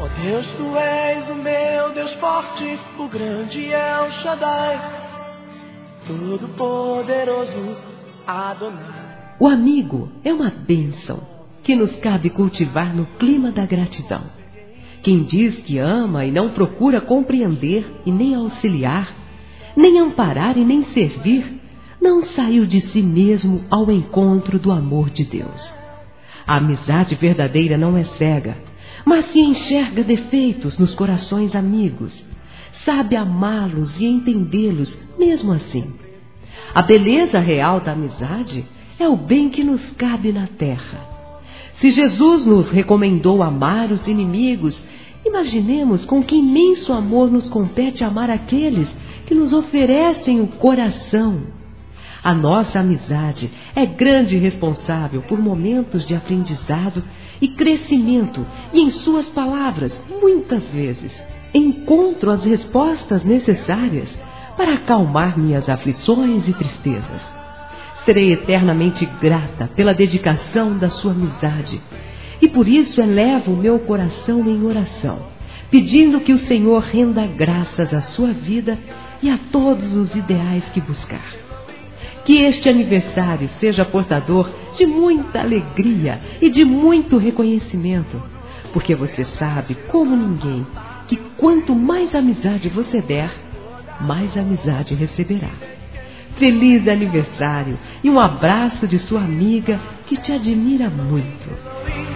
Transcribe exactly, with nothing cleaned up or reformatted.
Ó Deus, tu és o meu Deus forte, o grande El Shaddai, todo-poderoso Adonai. O amigo é uma bênção que nos cabe cultivar no clima da gratidão. Quem diz que ama e não procura compreender e nem auxiliar, nem amparar e nem servir, não saiu de si mesmo ao encontro do amor de Deus. A amizade verdadeira não é cega, mas se enxerga defeitos nos corações amigos, sabe amá-los e entendê-los mesmo assim. A beleza real da amizade é o bem que nos cabe na terra. Se Jesus nos recomendou amar os inimigos, imaginemos com que imenso amor nos compete amar aqueles que nos oferecem o coração. A nossa amizade é grande responsável por momentos de aprendizado e crescimento, e em suas palavras, muitas vezes, encontro as respostas necessárias para acalmar minhas aflições e tristezas. Serei eternamente grata pela dedicação da sua amizade, e por isso elevo o meu coração em oração, pedindo que o Senhor renda graças à sua vida e a todos os ideais que buscar. Que este aniversário seja portador de muita alegria e de muito reconhecimento, porque você sabe, como ninguém, que quanto mais amizade você der, mais amizade receberá. Feliz aniversário e um abraço de sua amiga que te admira muito.